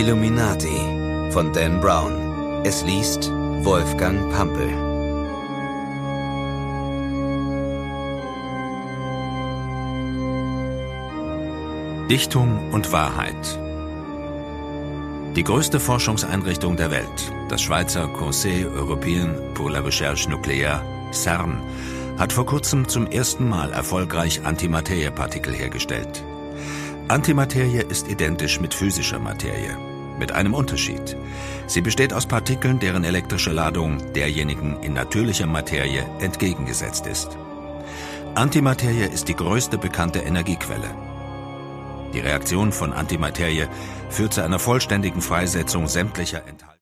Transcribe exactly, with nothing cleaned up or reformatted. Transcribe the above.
Illuminati von Dan Brown. Es liest Wolfgang Pampel. Dichtung und Wahrheit. Die größte Forschungseinrichtung der Welt, das Schweizer Conseil Européen pour la Recherche Nucléaire, CERN, hat vor kurzem zum ersten Mal erfolgreich Antimateriepartikel hergestellt. Antimaterie ist identisch mit physischer Materie, mit einem Unterschied. Sie besteht aus Partikeln, deren elektrische Ladung derjenigen in natürlicher Materie entgegengesetzt ist. Antimaterie ist die größte bekannte Energiequelle. Die Reaktion von Antimaterie führt zu einer vollständigen Freisetzung sämtlicher Enthaltungen.